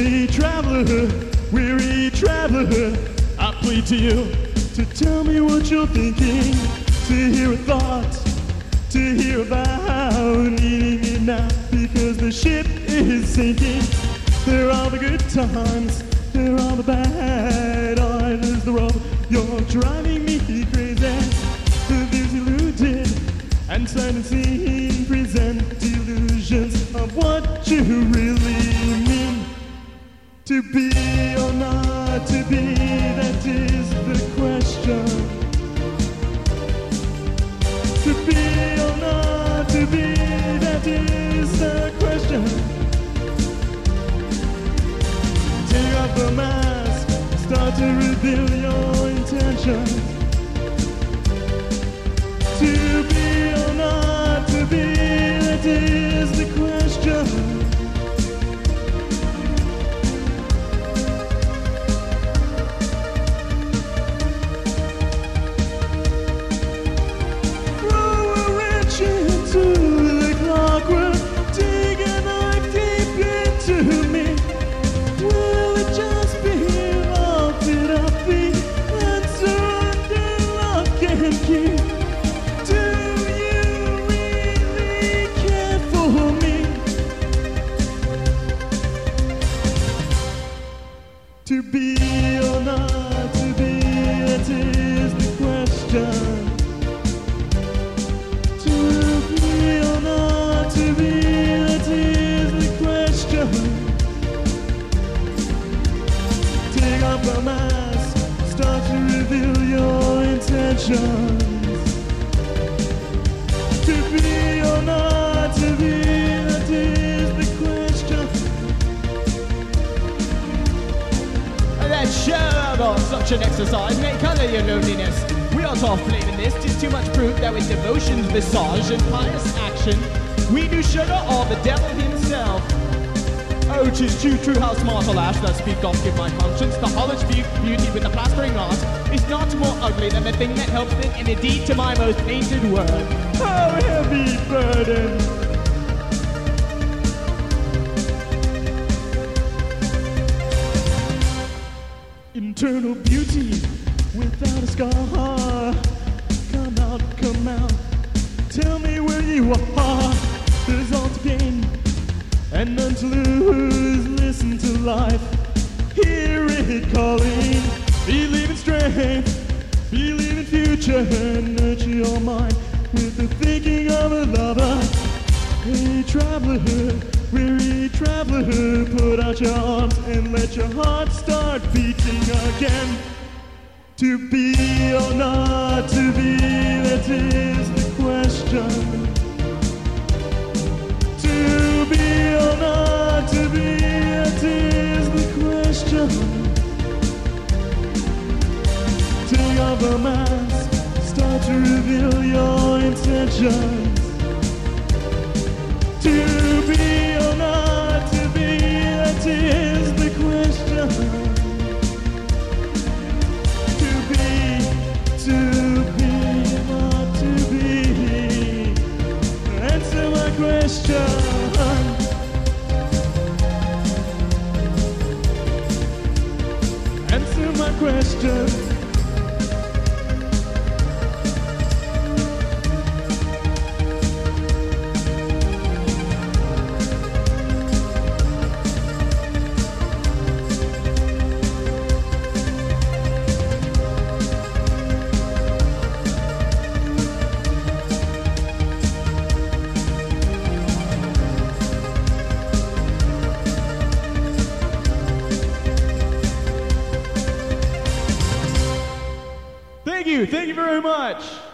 Hey traveler, weary traveler, I plead to you to tell me what you're thinking, to hear a thought, to hear about needing it now, because the ship is sinking. There are the good times, there are the bad. I lose the road, you're driving me crazy. The views eluded and sight unseen present illusions of what you really mean. To be or not to be, that is the question. To be or not to be, that is the question. Take off the mask, start to reveal your intentions. To be or not to be, that is the question. To be or not to be, that is the question. To be or not to be, that is the question. Take off the mask, start to reveal your intentions. To be or not to be, that is the question. Let's share about such an exercise, may colour your loneliness. We aren't off blaming this, 'tis too much proof that with devotion's visage and pious action, we do shudder all the devil himself. Oh, 'tis true how smart a lash that speak off give my conscience. The Hollis beauty with the plastering art is not more ugly than the thing that helps it in a deed to my most painted word. How heavy burden. Internal beauty without a scar. Come out, tell me where you are. There's all to gain and none to lose. Listen to life, hear it calling. Believe in strength, believe in future, and nurture your mind with the thinking of a lover. Hey traveler, weary traveler, put out your arms and let your heart start beating again. To be or not to be, that is the question. To be or not to be, that is the question. Take off the mask, start to reveal your intentions. To be or not to be, that is the question. To be or not to be, answer my question. Answer my question. Thank you very much.